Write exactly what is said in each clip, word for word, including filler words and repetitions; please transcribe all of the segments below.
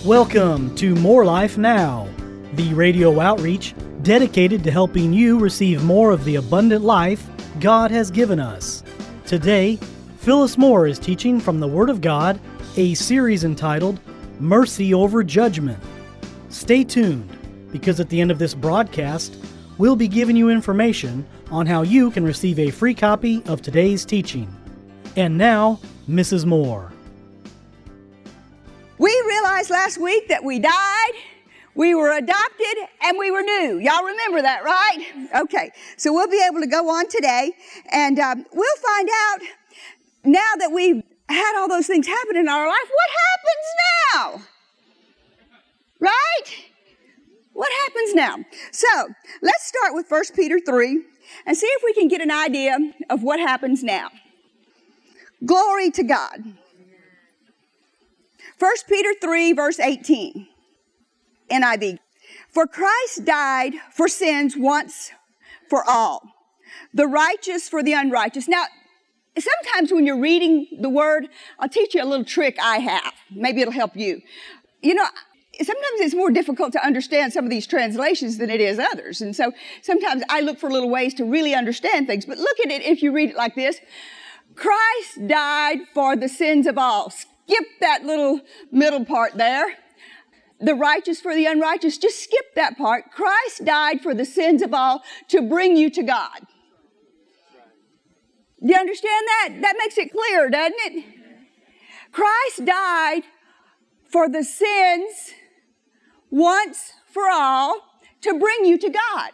Welcome to More Life Now, the radio outreach dedicated to helping you receive more of the abundant life God has given us. Today, Phyllis Moore is teaching from the Word of God, a series entitled Mercy Over Judgment. Stay tuned, because at the end of this broadcast, we'll be giving you information on how you can receive a free copy of today's teaching. And now, Missus Moore. We realized last week that we died, we were adopted, and we were new. Y'all remember that, right? Okay, so we'll be able to go on today, and um, we'll find out, now that we've had all those things happen in our life, what happens now? Right? What happens now? So, let's start with First Peter three, and see if we can get an idea of what happens now. Glory to God. First Peter three, verse eighteen, N I V. For Christ died for sins once for all, the righteous for the unrighteous. Now, sometimes when you're reading the Word, I'll teach you a little trick I have. Maybe it'll help you. You know, sometimes it's more difficult to understand some of these translations than it is others. And so sometimes I look for little ways to really understand things. But look at it if you read it like this. Christ died for the sins of all. Skip that little middle part there. The righteous for the unrighteous. Just skip that part. Christ died for the sins of all to bring you to God. Do you understand that? That makes it clear, doesn't it? Christ died for the sins once for all to bring you to God.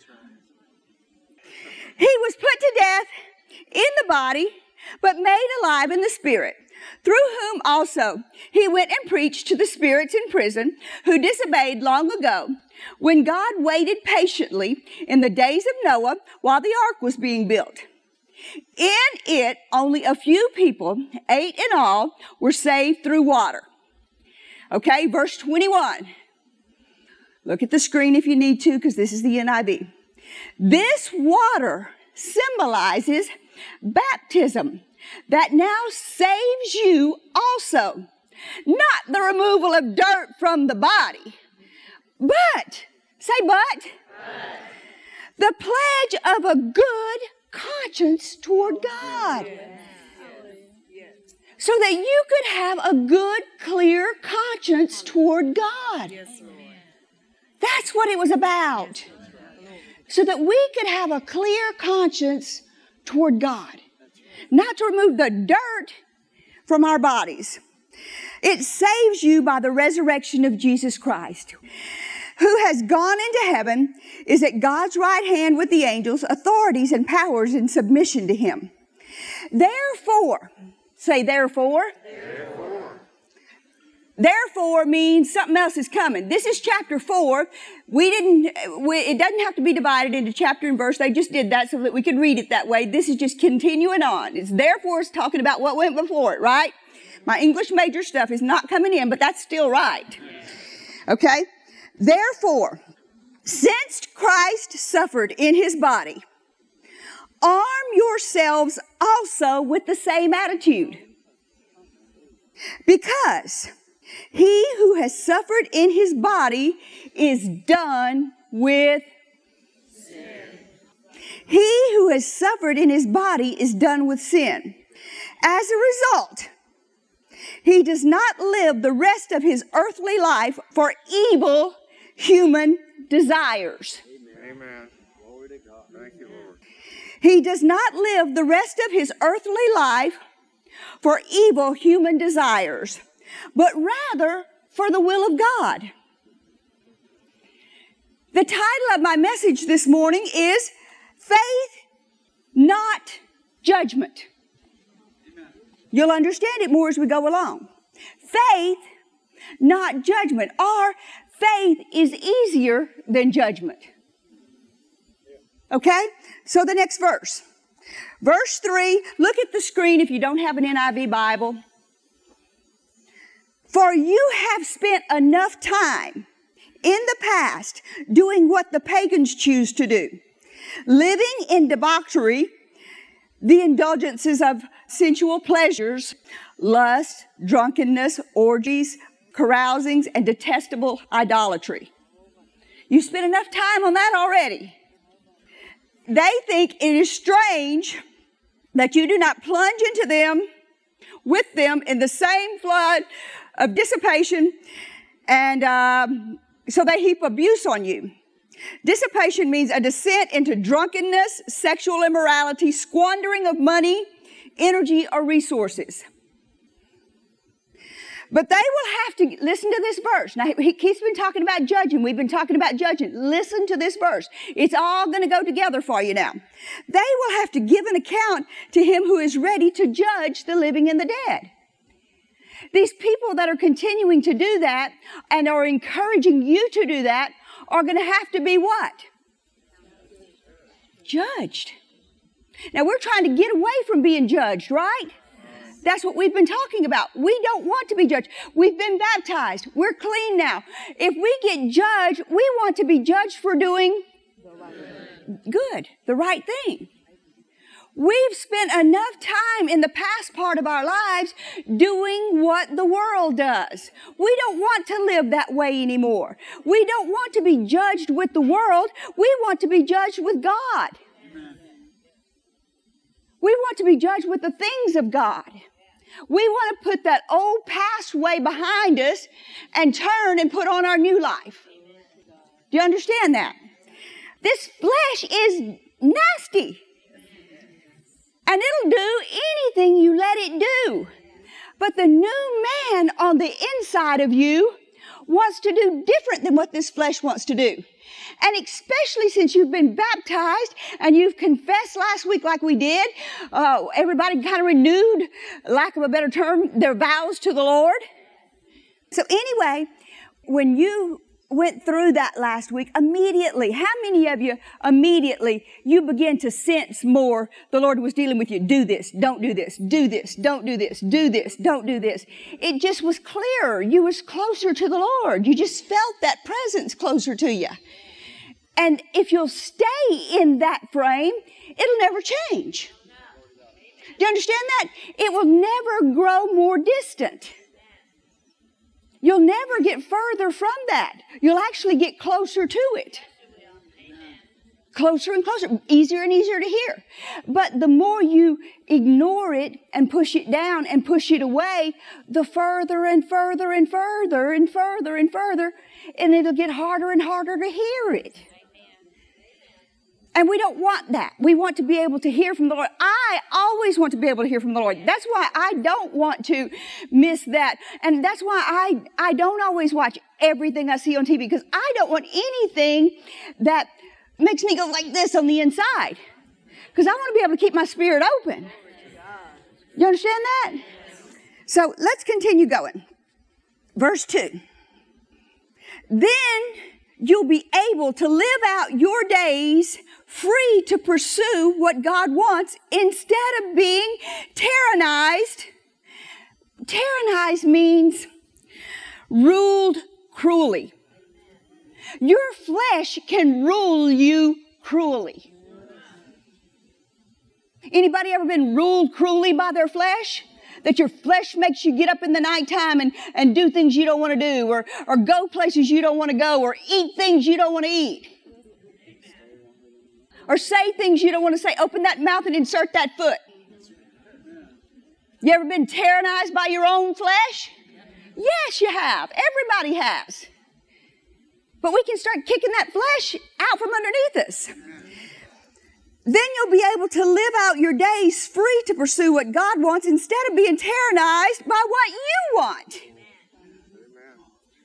He was put to death in the body, but made alive in the spirit, through whom also he went and preached to the spirits in prison who disobeyed long ago, when God waited patiently in the days of Noah while the ark was being built. In it, only a few people, eight in all, were saved through water. Okay, verse twenty-one. Look at the screen if you need to, because this is the N I V. This water symbolizes baptism that now saves you also. Not the removal of dirt from the body, but, say but, but. The pledge of a good conscience toward God. So that you could have a good, clear conscience toward God. That's what it was about. So that we could have a clear conscience toward God. Not to remove the dirt from our bodies. It saves you by the resurrection of Jesus Christ, who has gone into heaven, is at God's right hand with the angels, authorities, and powers in submission to him. Therefore, say therefore. Therefore. Therefore means something else is coming. This is chapter four. We didn't, we, it doesn't have to be divided into chapter and verse. They just did that so that we could read it that way. This is just continuing on. It's therefore it's talking about what went before it, right? My English major stuff is not coming in, but that's still right. Okay? Therefore, since Christ suffered in his body, arm yourselves also with the same attitude. Because he who has suffered in his body is done with sin. He who has suffered in his body is done with sin. As a result, he does not live the rest of his earthly life for evil human desires. Amen. Glory to God. Thank you, Lord. He does not live the rest of his earthly life for evil human desires, but rather for the will of God. The title of my message this morning is Faith, Not Judgment. You'll understand it more as we go along. Faith, not judgment. Or faith is easier than judgment. Okay? So the next verse. Verse three, look at the screen if you don't have an N I V Bible. For you have spent enough time in the past doing what the pagans choose to do, living in debauchery, the indulgences of sensual pleasures, lust, drunkenness, orgies, carousings, and detestable idolatry. You spent enough time on that already. They think it is strange that you do not plunge into them, with them, in the same flood of dissipation, and um, so they heap abuse on you. Dissipation means a descent into drunkenness, sexual immorality, squandering of money, energy, or resources. But they will have to listen to this verse. Now, he keeps been talking about judging. We've been talking about judging. Listen to this verse. It's all going to go together for you now. They will have to give an account to him who is ready to judge the living and the dead. These people that are continuing to do that and are encouraging you to do that are going to have to be what? Judged. Now, we're trying to get away from being judged, right? That's what we've been talking about. We don't want to be judged. We've been baptized. We're clean now. If we get judged, we want to be judged for doing good, the right thing. We've spent enough time in the past part of our lives doing what the world does. We don't want to live that way anymore. We don't want to be judged with the world. We want to be judged with God. We want to be judged with the things of God. We want to put that old past way behind us and turn and put on our new life. Do you understand that? This flesh is nasty. And it'll do anything you let it do. But the new man on the inside of you wants to do different than what this flesh wants to do. And especially since you've been baptized and you've confessed last week like we did, uh, everybody kind of renewed, lack of a better term, their vows to the Lord. So anyway, when you went through that last week, immediately, how many of you immediately, you began to sense more the Lord was dealing with you? Do this, don't do this, do this, don't do this, do this, don't do this. It just was clearer. You was closer to the Lord. You just felt that presence closer to you. And if you'll stay in that frame, it'll never change. Do you understand that? It will never grow more distant. You'll never get further from that. You'll actually get closer to it. Closer and closer, easier and easier to hear. But the more you ignore it and push it down and push it away, the further and further and further and further and further, and it'll get harder and harder to hear it. And we don't want that. We want to be able to hear from the Lord. I always want to be able to hear from the Lord. That's why I don't want to miss that. And that's why I, I don't always watch everything I see on T V, because I don't want anything that makes me go like this on the inside. Because I want to be able to keep my spirit open. You understand that? So let's continue going. Verse two. Then you'll be able to live out your days free to pursue what God wants instead of being tyrannized. Tyrannized means ruled cruelly. Your flesh can rule you cruelly. Anybody ever been ruled cruelly by their flesh? That your flesh makes you get up in the nighttime and, and do things you don't want to do, or, or go places you don't want to go, or eat things you don't want to eat, or say things you don't want to say. Open that mouth and insert that foot. You ever been tyrannized by your own flesh? Yes, you have. Everybody has. But we can start kicking that flesh out from underneath us. Then you'll be able to live out your days free to pursue what God wants instead of being tyrannized by what you want. Amen.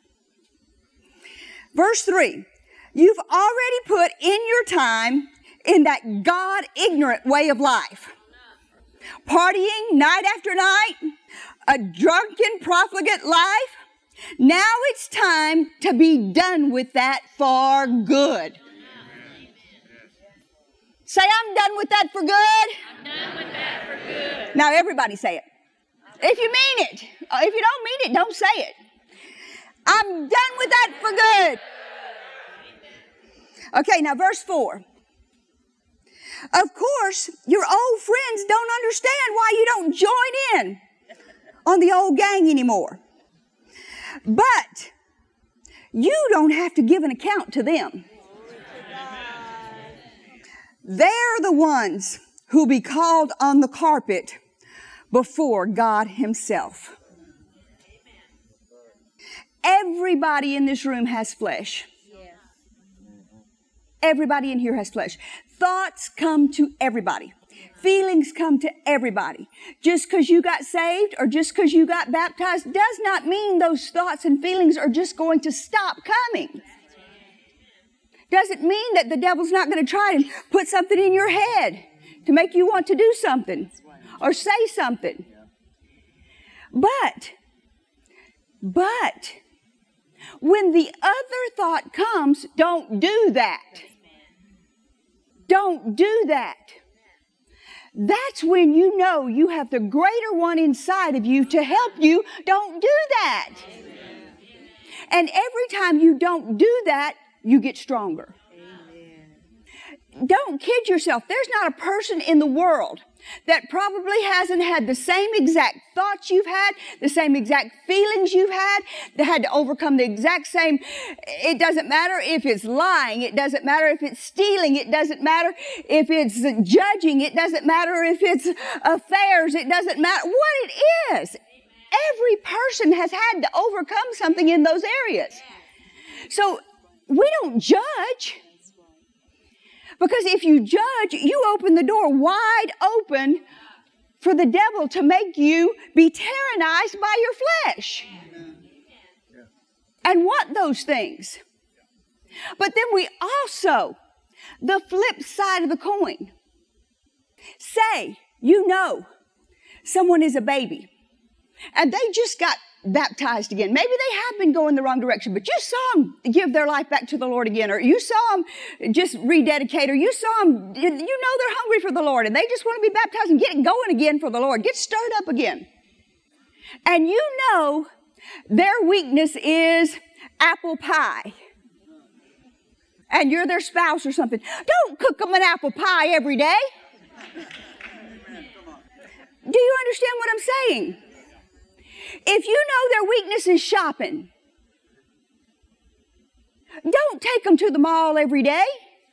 Verse three. You've already put in your time in that God-ignorant way of life. Partying night after night, a drunken, profligate life. Now it's time to be done with that for good. Say, I'm done with that for good. I'm done with that for good. Now everybody say it. If you mean it. If you don't mean it, don't say it. I'm done with that for good. Okay, now verse four. Of course, your old friends don't understand why you don't join in on the old gang anymore. But you don't have to give an account to them. They're the ones who'll be called on the carpet before God Himself. Everybody in this room has flesh. Everybody in here has flesh. Thoughts come to everybody. Feelings come to everybody. Just because you got saved or just because you got baptized does not mean those thoughts and feelings are just going to stop coming. Doesn't mean that the devil's not going to try and put something in your head to make you want to do something or say something. But, but, when the other thought comes, don't do that. Don't do that. That's when you know you have the greater one inside of you to help you. Don't do that. And every time you don't do that, you get stronger. Don't kid yourself. There's not a person in the world that probably hasn't had the same exact thoughts you've had, the same exact feelings you've had, that had to overcome the exact same. It doesn't matter if it's lying. It doesn't matter if it's stealing. It doesn't matter if it's judging. It doesn't matter if it's affairs. It doesn't matter what it is. Every person has had to overcome something in those areas. So we don't judge. Because if you judge, you open the door wide open for the devil to make you be tyrannized by your flesh and want those things. But then we also, the flip side of the coin, say, you know, someone is a baby and they just got baptized again. Maybe they have been going the wrong direction, but you saw them give their life back to the Lord again, or you saw them just rededicate, or you saw them, you know they're hungry for the Lord, and they just want to be baptized and get going again for the Lord, get stirred up again. And you know their weakness is apple pie. And you're their spouse or something. Don't cook them an apple pie every day. Do you understand what I'm saying? If you know their weakness is shopping, don't take them to the mall every day.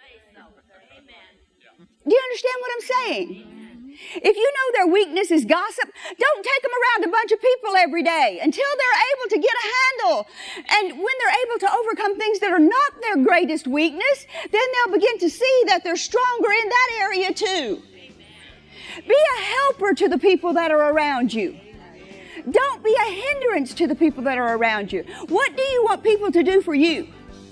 Do you understand what I'm saying? If you know their weakness is gossip, don't take them around a bunch of people every day until they're able to get a handle. And when they're able to overcome things that are not their greatest weakness, then they'll begin to see that they're stronger in that area too. Be a helper to the people that are around you. Don't be a hindrance to the people that are around you. What do you want people to do for you?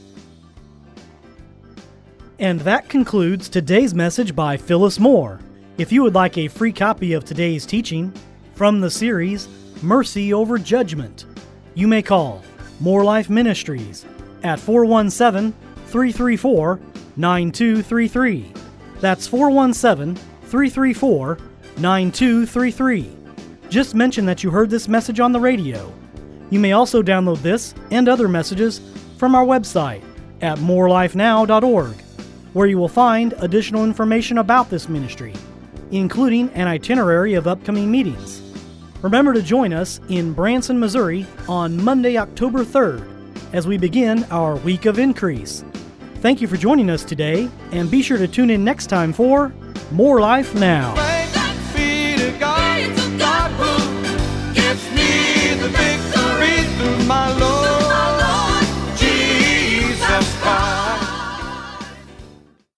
And that concludes today's message by Phyllis Moore. If you would like a free copy of today's teaching from the series Mercy Over Judgment, you may call More Life Ministries at four one seven, three three four, nine two three three. That's four one seven, three three four, nine two three three. Just mention that you heard this message on the radio. You may also download this and other messages from our website at more life now dot org, where you will find additional information about this ministry, including an itinerary of upcoming meetings. Remember to join us in Branson, Missouri on Monday, October third, as we begin our Week of Increase. Thank you for joining us today, and be sure to tune in next time for More Life Now.